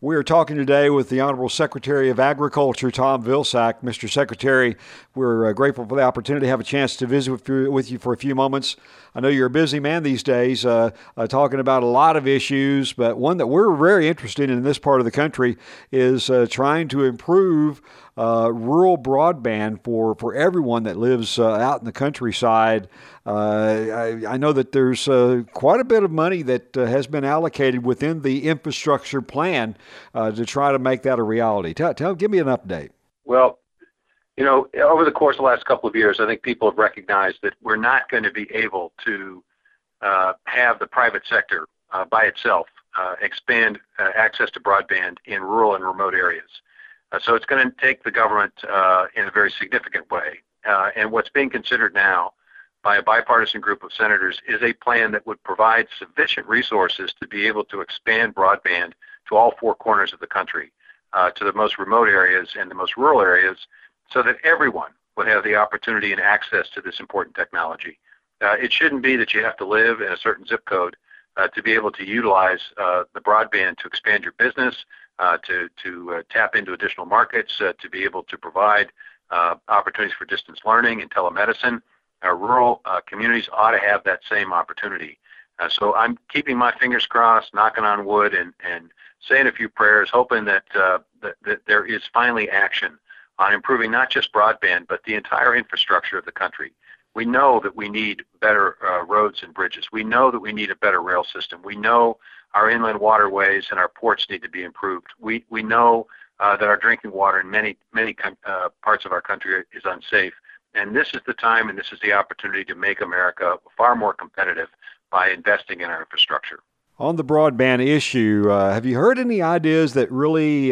We are talking today with the Honorable Secretary of Agriculture, Tom Vilsack. Mr. Secretary, we're grateful for the opportunity to have a chance to visit with you for a few moments. I know you're a busy man these days, talking about a lot of issues, but one that we're very interested in this part of the country is trying to improve rural broadband for everyone that lives out in the countryside. I know that there's quite a bit of money that has been allocated within the infrastructure plan to try to make that a reality. Give me an update. Well, over the course of the last couple of years, I think people have recognized that we're not going to be able to have the private sector by itself expand access to broadband in rural and remote areas. So it's going to take the government in a very significant way. And what's being considered now by a bipartisan group of senators is a plan that would provide sufficient resources to be able to expand broadband to all four corners of the country, to the most remote areas and the most rural areas, so that everyone would have the opportunity and access to this important technology. It shouldn't be that you have to live in a certain zip code to be able to utilize the broadband to expand your business, to tap into additional markets, to be able to provide opportunities for distance learning and telemedicine. Rural communities ought to have that same opportunity. So I'm keeping my fingers crossed, knocking on wood, and saying a few prayers, hoping that there is finally action on improving not just broadband, but the entire infrastructure of the country. We know that we need better roads and bridges. We know that we need a better rail system. We know our inland waterways and our ports need to be improved. We know that our drinking water in many parts of our country is unsafe. And this is the time and this is the opportunity to make America far more competitive by investing in our infrastructure. On the broadband issue, have you heard any ideas that really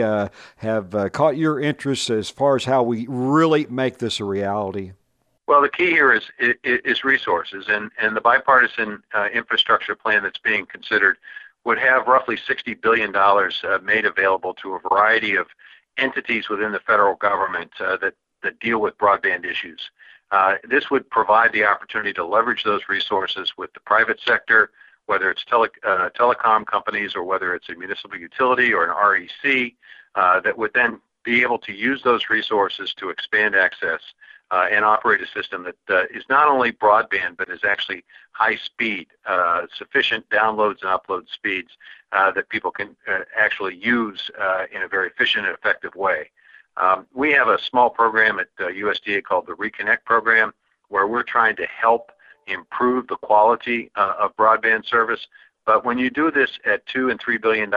have caught your interest as far as how we really make this a reality? Well, the key here is resources, and the bipartisan infrastructure plan that's being considered would have roughly $60 billion made available to a variety of entities within the federal government that deal with broadband issues. This would provide the opportunity to leverage those resources with the private sector, whether it's telecom companies or whether it's a municipal utility or an REC, that would then be able to use those resources to expand access and operate a system that is not only broadband, but is actually high speed, sufficient downloads and upload speeds that people can actually use in a very efficient and effective way. We have a small program at USDA called the Reconnect program, where we're trying to help improve the quality of broadband service. But when you do this at $2 and $3 billion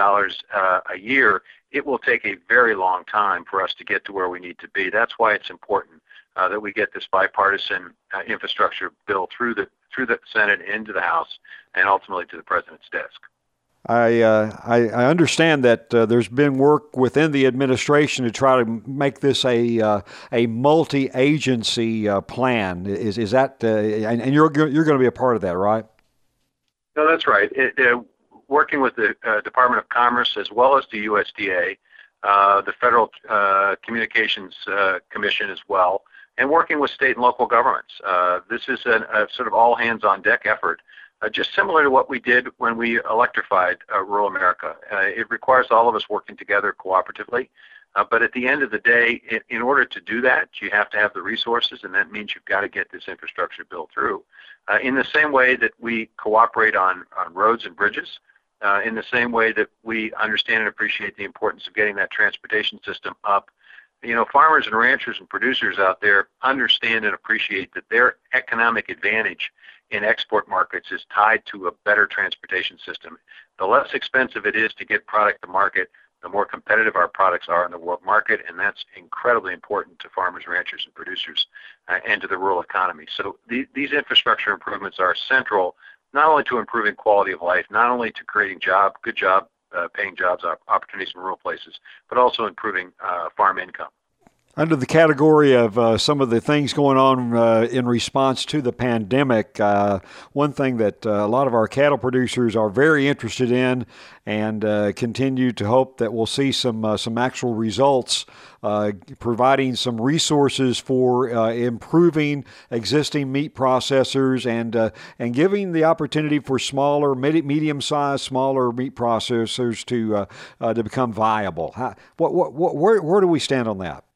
a year, it will take a very long time for us to get to where we need to be. That's why it's important that we get this bipartisan infrastructure bill through the Senate into the House and ultimately to the President's desk. I understand that there's been work within the administration to try to make this a multi-agency plan. Is that and you're going to be a part of that, right? No, that's right. Working with the Department of Commerce as well as the USDA, the Federal Communications Commission as well, and working with state and local governments. This is a sort of all hands on deck effort. Just similar to what we did when we electrified rural America. It requires all of us working together cooperatively. But at the end of the day, in order to do that, you have to have the resources, and that means you've got to get this infrastructure bill through. In the same way that we cooperate on roads and bridges, in the same way that we understand and appreciate the importance of getting that transportation system up, farmers and ranchers and producers out there understand and appreciate that their economic advantage in export markets is tied to a better transportation system. The less expensive it is to get product to market, the more competitive our products are in the world market, and that's incredibly important to farmers, ranchers, and producers and to the rural economy. So these infrastructure improvements are central not only to improving quality of life, not only to creating good job paying jobs opportunities in rural places, but also improving farm income. Under the category of some of the things going on in response to the pandemic, one thing that a lot of our cattle producers are very interested in and continue to hope that we'll see some actual results, providing some resources for improving existing meat processors and giving the opportunity for smaller, medium-sized, smaller meat processors to become viable. Where do we stand on that?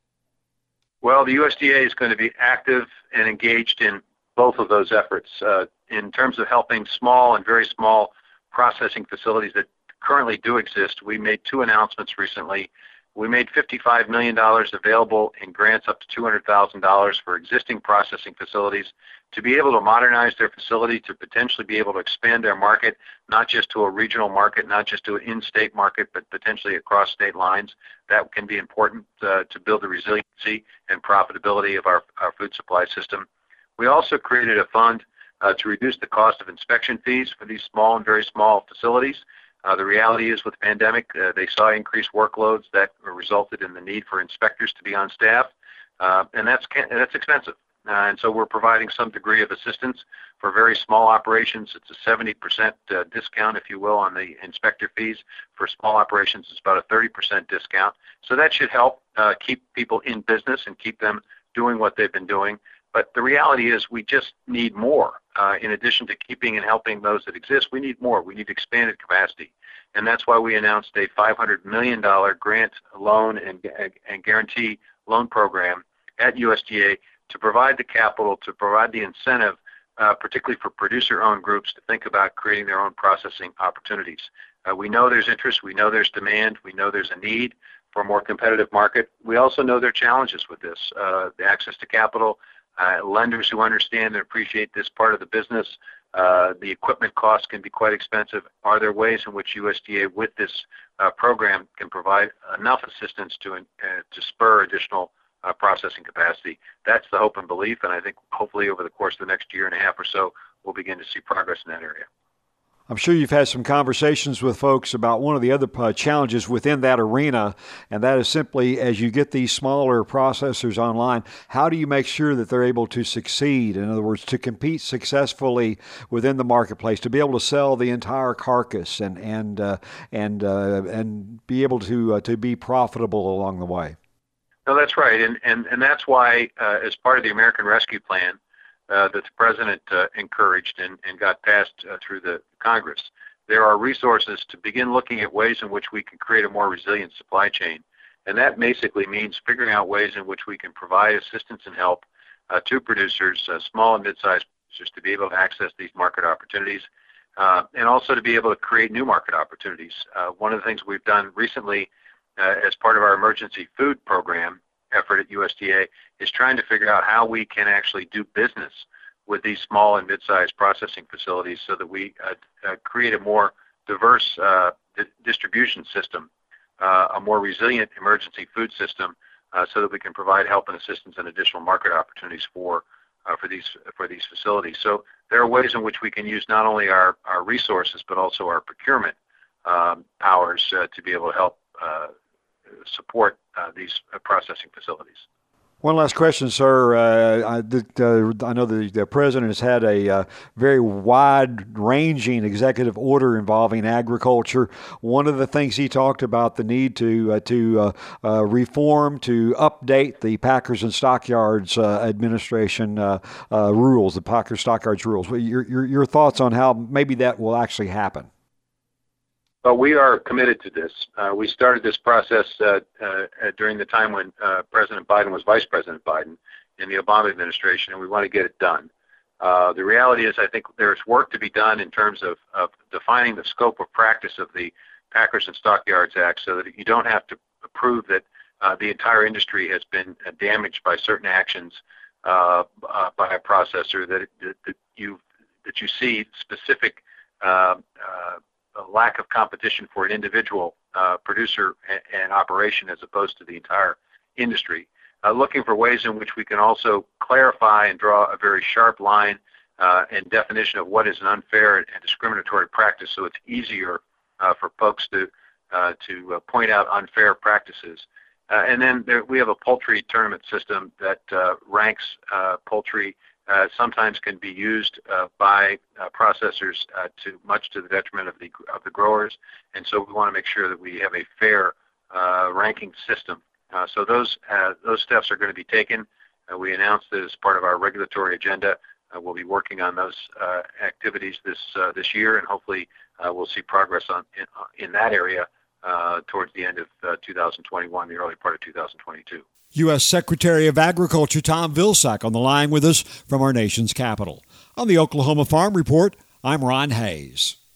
Well, the USDA is going to be active and engaged in both of those efforts in terms of helping small and very small processing facilities that currently do exist. We made two announcements recently. We made $55 million available in grants up to $200,000 for existing processing facilities to be able to modernize their facility, to potentially be able to expand their market, not just to a regional market, not just to an in-state market, but potentially across state lines. That can be important to build the resiliency and profitability of our food supply system. We also created a fund to reduce the cost of inspection fees for these small and very small facilities. The reality is with the pandemic, they saw increased workloads that resulted in the need for inspectors to be on staff, and that's expensive. And so we're providing some degree of assistance for very small operations. It's a 70% discount, if you will, on the inspector fees. For small operations, it's about a 30% discount. So that should help keep people in business and keep them doing what they've been doing. But the reality is we just need more. In addition to keeping and helping those that exist, we need more. We need expanded capacity. And that's why we announced a $500 million grant loan and guarantee loan program at USDA to provide the capital, to provide the incentive, particularly for producer-owned groups to think about creating their own processing opportunities. We know there's interest. We know there's demand. We know there's a need for a more competitive market. We also know there are challenges with this, the access to capital, lenders who understand and appreciate this part of the business. The equipment costs can be quite expensive. Are there ways in which USDA with this program can provide enough assistance to spur additional processing capacity? That's the hope and belief, and I think hopefully over the course of the next year and a half or so, we'll begin to see progress in that area. I'm sure you've had some conversations with folks about one of the other challenges within that arena, and that is simply as you get these smaller processors online, how do you make sure that they're able to succeed? In other words, to compete successfully within the marketplace, to be able to sell the entire carcass and be able to be profitable along the way. No, that's right, and that's why as part of the American Rescue Plan, that the president encouraged and got passed through the Congress. There are resources to begin looking at ways in which we can create a more resilient supply chain. And that basically means figuring out ways in which we can provide assistance and help to producers, small and mid-sized producers, to be able to access these market opportunities and also to be able to create new market opportunities. One of the things we've done recently as part of our emergency food program effort at USDA is trying to figure out how we can actually do business with these small and mid-sized processing facilities so that we create a more diverse distribution system, a more resilient emergency food system, so that we can provide help and assistance and additional market opportunities for these facilities. So there are ways in which we can use not only our resources but also our procurement powers to be able to help support these processing facilities. One last question, sir. I know the president has had a very wide-ranging executive order involving agriculture. One of the things he talked about the need to reform, to update the Packers and Stockyards Administration rules, the Packers Stockyards rules. Your thoughts on how maybe that will actually happen? Well, we are committed to this. We started this process during the time when President Biden was Vice President Biden in the Obama administration, and we want to get it done. The reality is I think there's work to be done in terms of defining the scope of practice of the Packers and Stockyards Act so that you don't have to prove that the entire industry has been damaged by certain actions by a processor, that you see specific a lack of competition for an individual producer and operation as opposed to the entire industry. Looking for ways in which we can also clarify and draw a very sharp line and definition of what is an unfair and discriminatory practice, so it's easier for folks to point out unfair practices. And then we have a poultry tournament system that ranks poultry. Sometimes can be used by processors much to the detriment of the growers, and so we want to make sure that we have a fair ranking system. So those steps are going to be taken. We announced that as part of our regulatory agenda. We'll be working on those activities this year, and hopefully we'll see progress in that area towards the end of 2021, the early part of 2022. U.S. Secretary of Agriculture Tom Vilsack on the line with us from our nation's capital. On the Oklahoma Farm Report, I'm Ron Hayes.